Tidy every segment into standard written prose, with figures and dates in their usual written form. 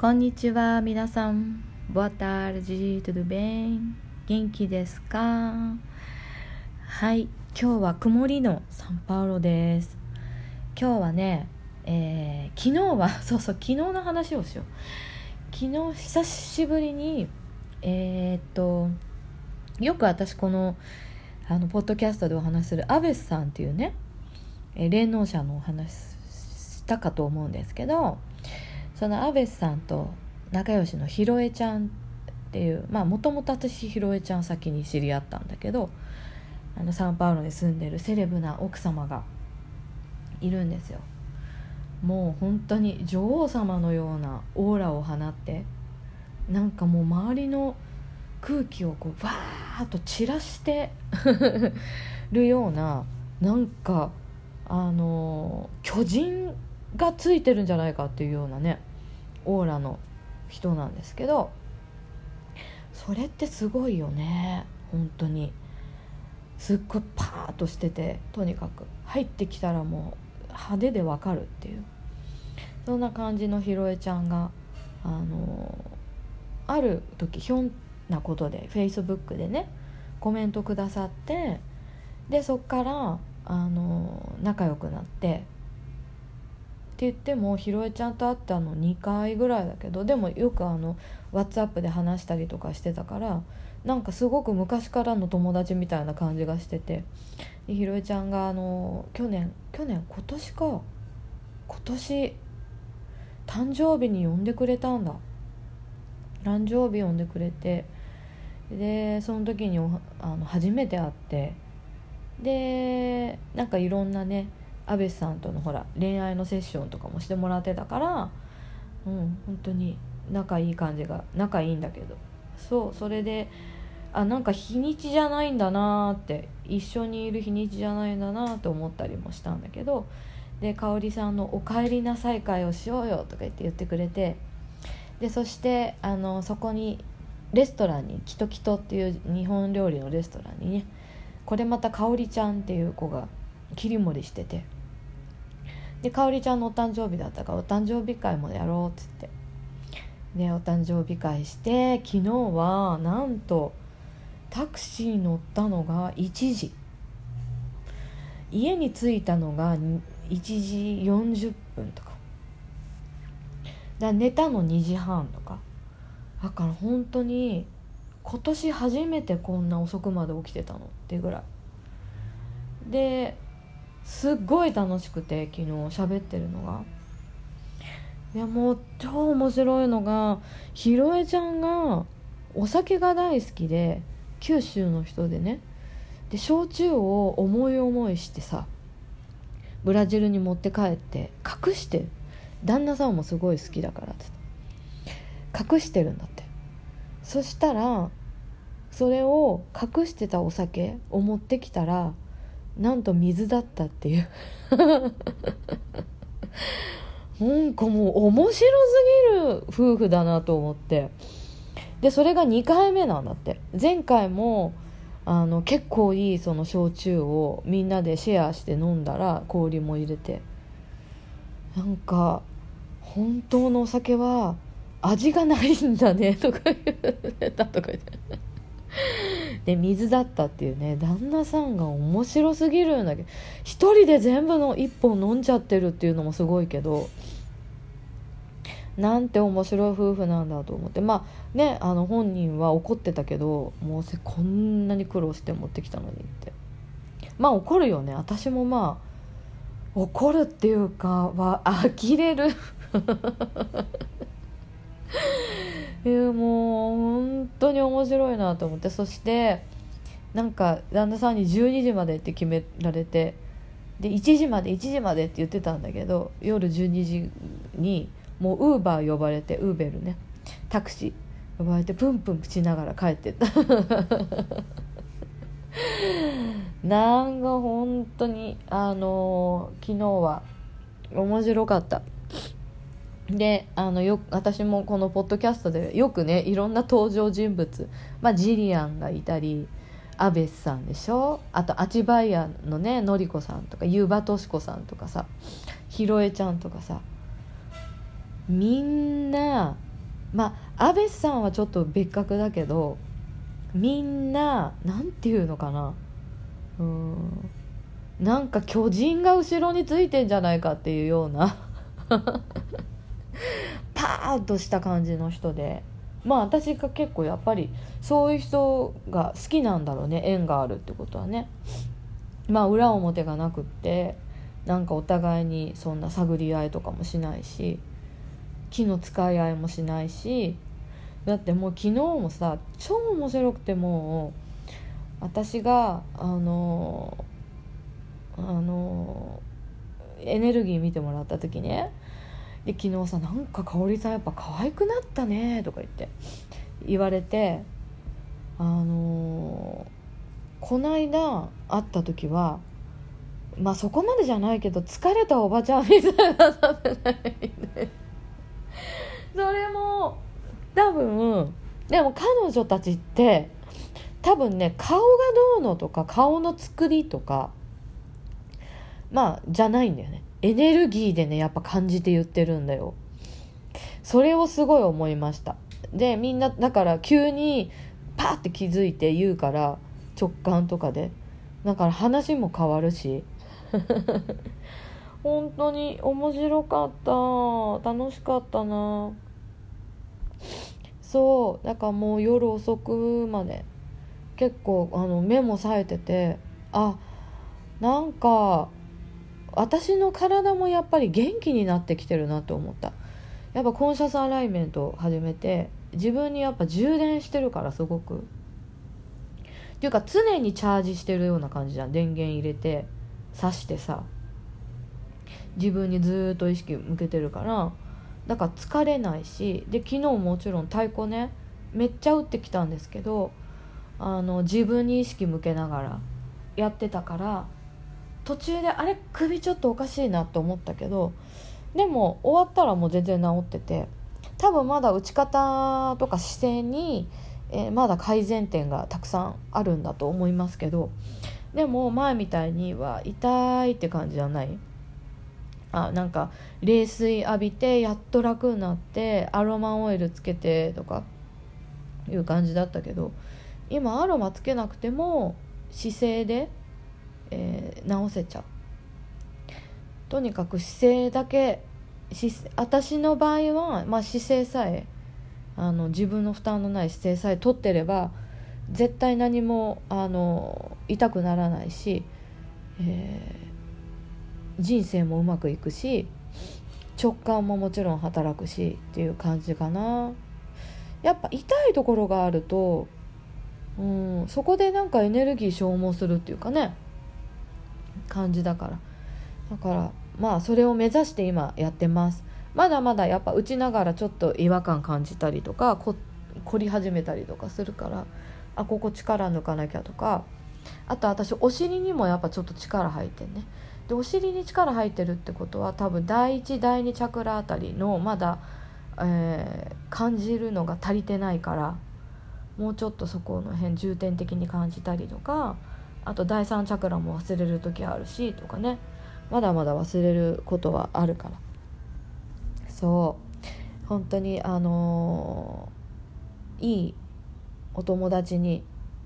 こんにちは皆さん。Boa tarde, tudo bem? 元気ですか？はい、今日は曇りのサンパウロです。今日はね、昨日は昨日の話をしよう。昨日久しぶりによく私このポッドキャストでお話しするアベスさんっていうね、霊能者のお話したかと思うんですけど、そのアベスさんと仲良しのひろえちゃんっていう、もともと私ひろえちゃん先に知り合ったんだけど、サンパウロに住んでるセレブな奥様がいるんですよ。もう本当に女王様のようなオーラを放って、なんかもう周りの空気をこうわーっと散らしてるような、なんか巨人がついてるんじゃないかっていうようなねオーラの人なんですけど、それってすごいよね。本当にすっごいパーッとしてて、とにかく入ってきたらもう派手でわかるっていう、そんな感じのひろえちゃんがある時ひょんなことで Facebook でねコメントくださって、でそっから仲良くなって、って言ってもひろえちゃんと会ったの2回ぐらいだけど、でもよくWhatsApp で話したりとかしてたから、なんかすごく昔からの友達みたいな感じがしてて、でひろえちゃんが今年誕生日に呼んでくれたんだ。誕生日呼んでくれて、でその時に初めて会って、でなんかいろんなねアベスさんとの恋愛のセッションとかもしてもらってたから、本当に仲いいんだけど、それでなんか日にちじゃないんだなって、一緒にいる日にちじゃないんだなって思ったりもしたんだけど、で香織さんのお帰りなさい会をしようよとか言ってくれて、でそしてそこにレストランにキトキトっていう日本料理のレストランにね、これまた香織ちゃんっていう子が切り盛りしてて、で香織ちゃんのお誕生日だったからお誕生日会もやろうっつって、でお誕生日会して、昨日はなんとタクシー乗ったのが1時、家に着いたのが1時40分とかだ、寝たの2時半とかだから、本当に今年初めてこんな遅くまで起きてたのっていうぐらいですっごい楽しくて、昨日喋ってるのが。いやもう超面白いのが、ひろえちゃんがお酒が大好きで、九州の人でね、で焼酎を思い思いしてさ、ブラジルに持って帰って隠して、旦那さんもすごい好きだからって隠してるんだって。そしたらそれを隠してたお酒を持ってきたら、なんと水だったっていうなんかもう面白すぎる夫婦だなと思って、でそれが2回目なんだって。前回も結構いいその焼酎をみんなでシェアして飲んだら、氷も入れて、なんか本当のお酒は味がないんだねとか言ってで水だったっていうね。旦那さんが面白すぎるんだけど、一人で全部の一本飲んじゃってるっていうのもすごいけど、なんて面白い夫婦なんだと思って、本人は怒ってたけど、もうこんなに苦労して持ってきたのにって、怒るよね。私も怒るっていうかは呆れるもう本当に面白いなと思って。そしてなんか旦那さんに12時までって決められて、で1時までって言ってたんだけど、夜12時にもうウーバー呼ばれて、ウーベルね、タクシー呼ばれてプンプンしながら帰ってったなんか本当に昨日は面白かった。で私もこのポッドキャストでよくね、いろんな登場人物、ジリアンがいたり、アベスさんでしょ、あとアチバイヤのねのりこさんとか、ゆばとしこさんとかさ、ひろえちゃんとかさ、みんなまあ安倍さんはちょっと別格だけど、みんななんていうのかな、なんか巨人が後ろについてんじゃないかっていうようなパーッとした感じの人で、まあ私が結構やっぱりそういう人が好きなんだろうね、縁があるってことはね。まあ裏表がなくって、なんかお互いにそんな探り合いとかもしないし、気の使い合いもしないし、だってもう昨日もさ、超面白くて、もう私がエネルギー見てもらった時ね、で昨日さ、なんか香織さんやっぱ可愛くなったねとか言われて、こないだ会った時は、まあそこまでじゃないけど疲れたおばちゃんみたいなさせないでそれも多分、でも彼女たちって多分ね、顔がどうのとか顔の作りとかまあじゃないんだよね。エネルギーでねやっぱ感じて言ってるんだよ。それをすごい思いました。でみんなだから急にパーって気づいて言うから、直感とかで、だから話も変わるし本当に面白かった、楽しかったな。そうだからもう夜遅くまで結構目も冴えてて、あ、なんか私の体もやっぱり元気になってきてるなと思った。やっぱコンシャスアライメントを始めて、自分にやっぱ充電してるから、すごくっていうか常にチャージしてるような感じじゃん。電源入れて挿してさ、自分にずっと意識向けてるから、だから疲れないし、で昨日もちろん太鼓ねめっちゃ打ってきたんですけど、自分に意識向けながらやってたから、途中であれ首ちょっとおかしいなと思ったけど、でも終わったらもう全然治ってて、多分まだ打ち方とか姿勢に、まだ改善点がたくさんあるんだと思いますけど、でも前みたいには痛いって感じじゃない。なんか冷水浴びてやっと楽になってアロマオイルつけてとかいう感じだったけど、今アロマつけなくても姿勢で、直せちゃう。とにかく姿勢だけ、私の場合は、まあ、姿勢さえ自分の負担のない姿勢さえ取ってれば絶対何も痛くならないし、人生もうまくいくし、直感ももちろん働くしっていう感じかな。やっぱ痛いところがあると、そこでなんかエネルギー消耗するっていうかね、感じだから、まあそれを目指して今やってます。まだまだやっぱ打ちながらちょっと違和感感じたりとか、凝り始めたりとかするから、ここ力抜かなきゃとか、あと私お尻にもやっぱちょっと力入ってんね。でお尻に力入ってるってことは多分第一第二チャクラあたりのまだ、感じるのが足りてないから、もうちょっとそこの辺重点的に感じたりとか、あと第三チャクラも忘れる時あるしとかね、まだまだ忘れることはあるから、そう本当にいいお友達に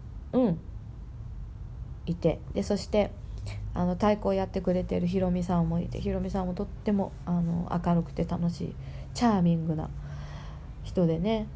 いて、でそして太鼓をやってくれてるひろみさんもいて、ひろみさんもとっても明るくて楽しいチャーミングな人でね、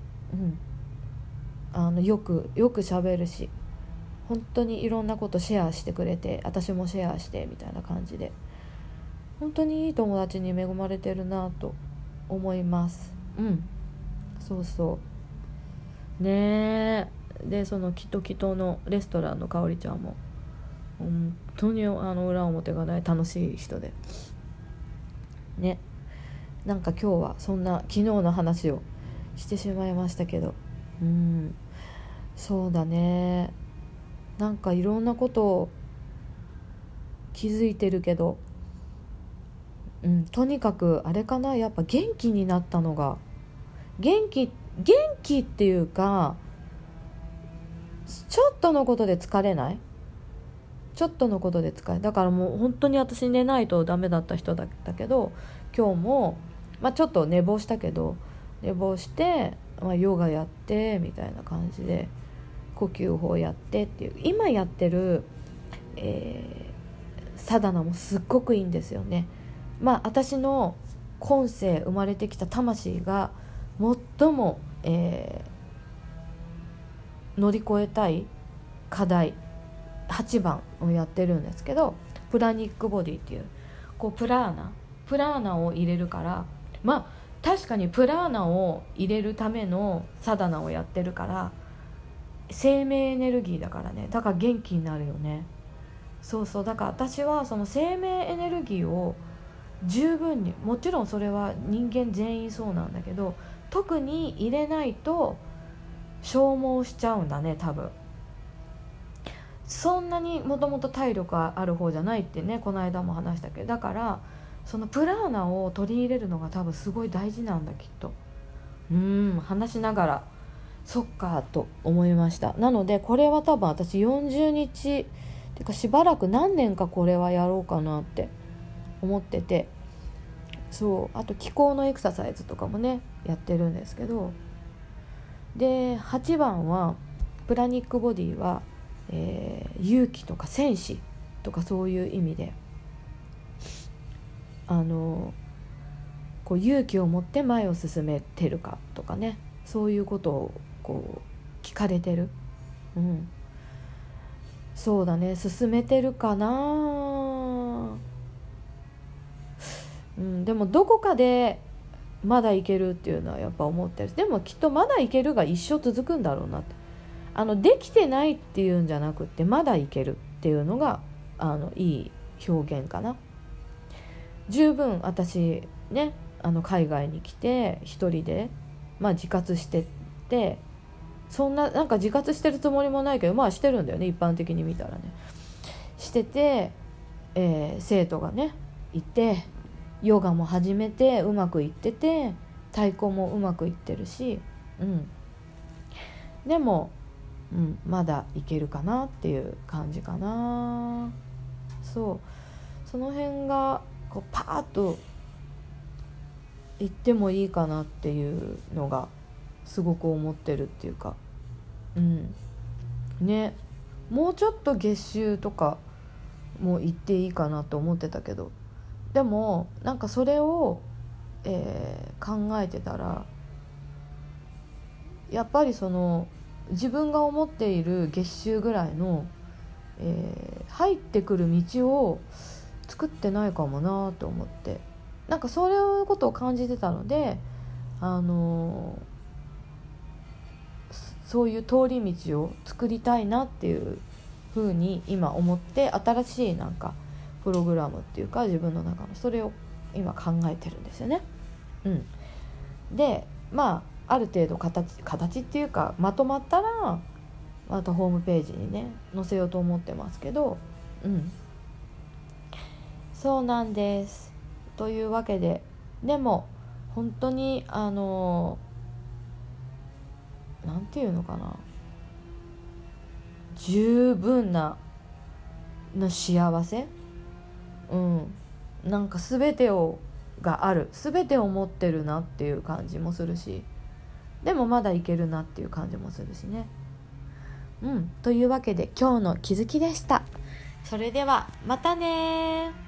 よく喋るし、本当にいろんなことシェアしてくれて、私もシェアしてみたいな感じで、本当にいい友達に恵まれてるなと思います。そうそうねえ。でそのキトキトのレストランのかおりちゃんも本当に裏表がない楽しい人でね。なんか今日はそんな昨日の話をしてしまいましたけど、そうだね、なんかいろんなことを気づいてるけど、とにかくあれかな、やっぱ元気になったのが、元気っていうか、ちょっとのことで疲れない、ちょっとのことで疲れ、だからもう本当に私寝ないとダメだった人だったけど、今日も、ちょっと寝坊したけど寝坊して、ヨガやってみたいな感じで呼吸法やってっていう、今やってる、サダナもすっごくいいんですよね。私の今世生まれてきた魂が最も、乗り越えたい課題8番をやってるんですけど、プラニックボディっていう、プラーナを入れるから、確かにプラーナを入れるためのサダナをやってるから、生命エネルギーだからね、だから元気になるよね。そうだから私はその生命エネルギーを十分に、もちろんそれは人間全員そうなんだけど、特に入れないと消耗しちゃうんだね、多分。そんなにもともと体力ある方じゃないってね、この間も話したけど、だからそのプラーナを取り入れるのが多分すごい大事なんだ、きっと。話しながらそっかと思いました。なのでこれは多分私40日てかしばらく何年かこれはやろうかなって思ってて、あと気候のエクササイズとかもねやってるんですけど、で8番はプラニックボディは、勇気とか戦士とかそういう意味で、勇気を持って前を進めてるかとかね、そういうことを聞かれてる。そうだね、進めてるかな。でもどこかでまだいけるっていうのはやっぱ思ってる。でもきっとまだいけるが一生続くんだろうなって。できてないっていうんじゃなくってまだいけるっていうのがいい表現かな。十分私ね、海外に来て一人で自活してって、そんななんか自活してるつもりもないけどしてるんだよね、一般的に見たらね。してて、生徒がねいて、ヨガも始めてうまくいってて、太鼓もうまくいってるし、でも、まだいけるかなっていう感じかな。その辺がパーッといってもいいかなっていうのがすごく思ってるっていうか、ね、もうちょっと月収とかも行っていいかなと思ってたけど、でもなんかそれを、考えてたら、やっぱり自分が思っている月収ぐらいの、入ってくる道を作ってないかもなと思って、なんかそういうことを感じてたので、そういう通り道を作りたいなっていうふうに今思って、新しいなんかプログラムっていうか自分の中のそれを今考えてるんですよね。である程度形っていうかまとまったらまたホームページにね載せようと思ってますけど、そうなんです。というわけで、でも本当になんていうのかな、十分な幸せ、なんか全てがある、全てを持ってるなっていう感じもするし、でもまだいけるなっていう感じもするしね。というわけで今日の気づきでした。それではまたね。